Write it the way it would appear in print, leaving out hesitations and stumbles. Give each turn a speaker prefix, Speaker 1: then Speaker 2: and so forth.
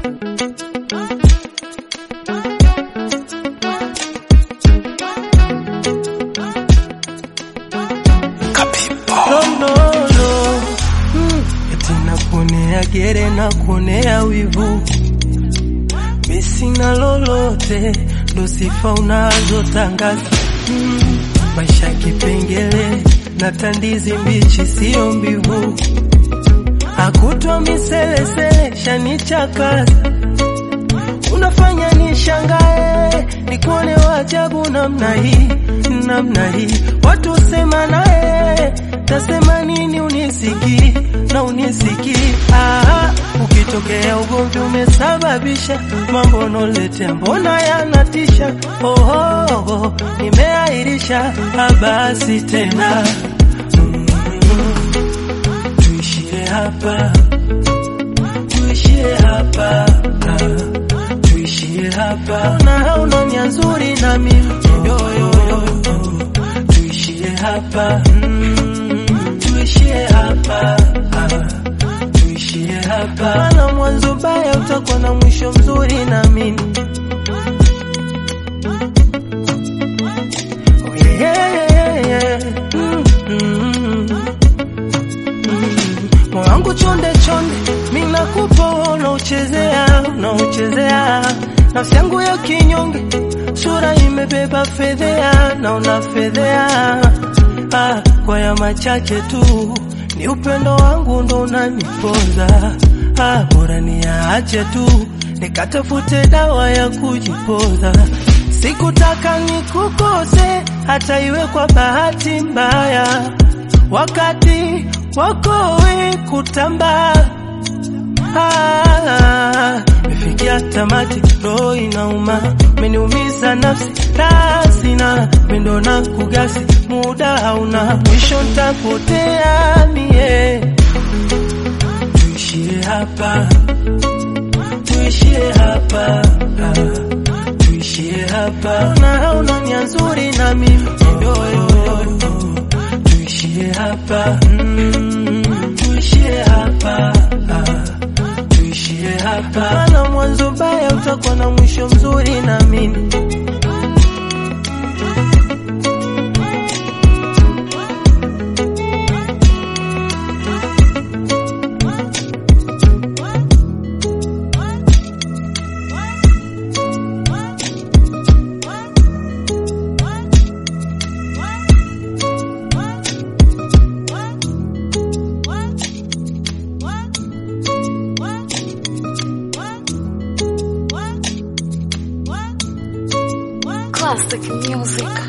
Speaker 1: Gere na kuonea wivu, misina lolote, ndo sifa unazotangaza. Maisha kipengele na tandizi mbichi sio mbivu, hakutwa miselesele shanichakaza. Unafanya nishangae, nikuone wajabu namna hii. Watu sema nae, tasema nini unisiki na unisiki. Ukitokea ugomvi umesababisha mambo noletea, mbona yanatisha. Nimeahirisha, basi tena tuishie hapa, tuishie hapa, tuishie hapa. Na hauna nia nzuri na mimi, tuishie hapa, tuishie hapa, tuishie hapa. Na mwanzo baya utakuwa na mwisho mzuri na mimi. Mwangu chonde chonde, mimi nakupa unauchezea. Nafsi yangu ya kinyonge, sura imebeba fedhea na unafedhea. Kwa ya machache tu, ni upendo wangu ndo unaniponza. Bora niache tu, nikatafute dawa ya kujipoza. Sikutaka nikukose, hata iwe kwa bahati mbaya. Wakati wako we kutamba, mefikia tamati, roho inauma. Meniumiza nafsi, tasina mendo na kugasi. Muda hauna mwisho, nitapotea mie. Tuishie hapa, tuishie hapa, tuishie hapa. Na hauna nia nzuri na mimi, tuishie hapa, tuishie hapa, tuishie hapa. Na mwanzo baya utakuwa na mwisho mzuri na mimi.
Speaker 2: Classic music.